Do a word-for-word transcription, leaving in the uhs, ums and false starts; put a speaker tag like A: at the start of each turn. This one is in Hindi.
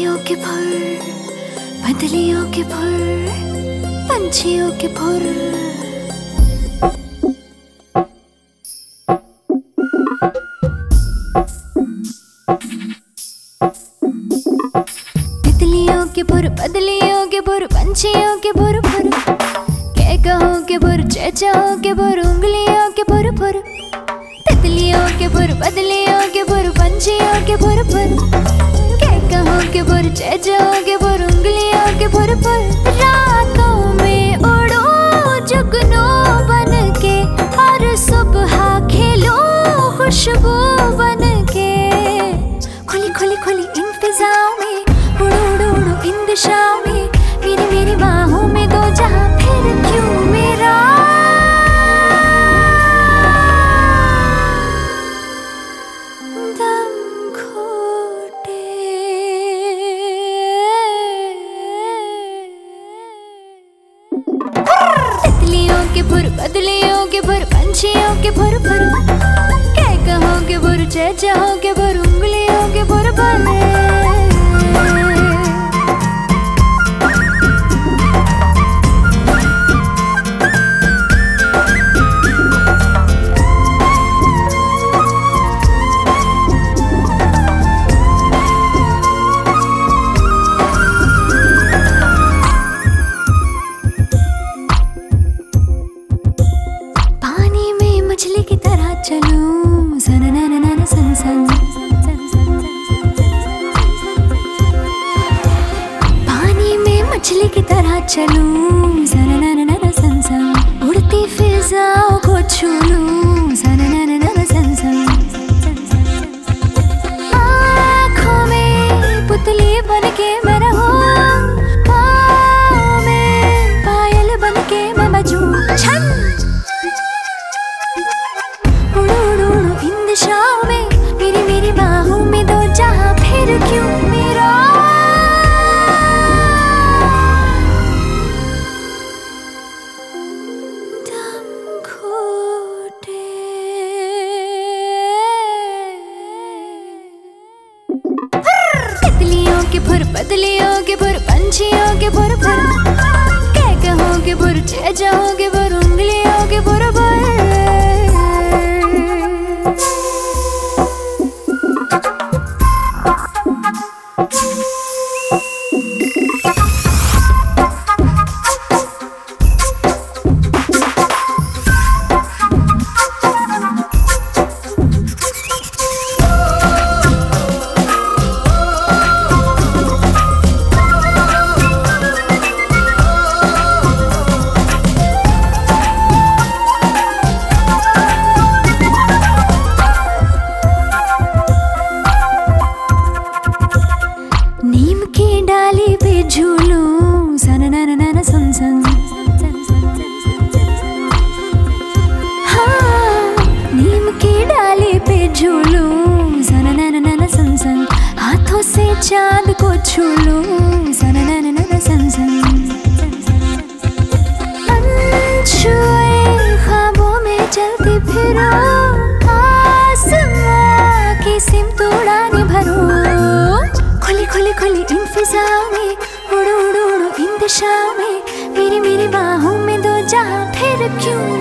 A: तितलियों के फुर, बदलियों के फुर, पंछियों के फुर। तितलियों के फुर, बदलियों के फुर, पंछियों के फुर फुर। कह कहो के फुर, चेचाओ के फुर, उंगलियों के फुर फुर। तितलियों के फुर, बदलियों के फुर, पंछियों के फुर फुर। कह कहो के फुर, चेचाओ के फुर, उंगलियों के फुर फुर। रातों में उड़ो जुगनू बन के, और सुबह खेलो खुशबू बन के। खुली खुली खुली इन फिजाओं में, उड़ो उड़ो उड़ो इन दिशाओं में। मेरी मेरी बाहों में दो जहां, फिर क्यों मेरा दम घोटे। तितलियों के फुर, बदलियों के फुर, पंछियों के फुर फुर। कह कहो के फुर, चेचाओ के फुर, उंगलियों के फुर फुर। मछली की तरह चलूं, सन नन नन सन सन। पानी में मछली की तरह चलूं, सन नन नन सन सन। उड़ती फिजाओं को छू लूं, सन नन नन सन सन। आँखों में पुतली बन के मैं रहूं, पाँव में पायल बन के मैं बजूं। छन दिशाओं में, मेरी मेरी बाहों में दो जहां, फिर क्यों मेरा दम घोटे। तितलियों के फुर, बदलियों के फुर, पंछियों के फुर फुर। कह कहो के फुर, चेचाओ के फुर, उंगलियों के फुर फुर। नीम की डाली पे झूलूं, सन नन नन सन सन। हाँ, नीम की डाली पे झूलूं, सन नन नन सन सन। हाथों से चांद को छू लूं, सन नन नन सन सन। अनछुए ख्वाबों में चलती फिरो, आसमां की सिमत उड़ाने भरूं। खुली खुली खुली इन फिजाओं में, उड़ो उड़ो उड़ो इन दिशाओं में। मेरी मेरी बाहों में दो जहां, फिर क्यों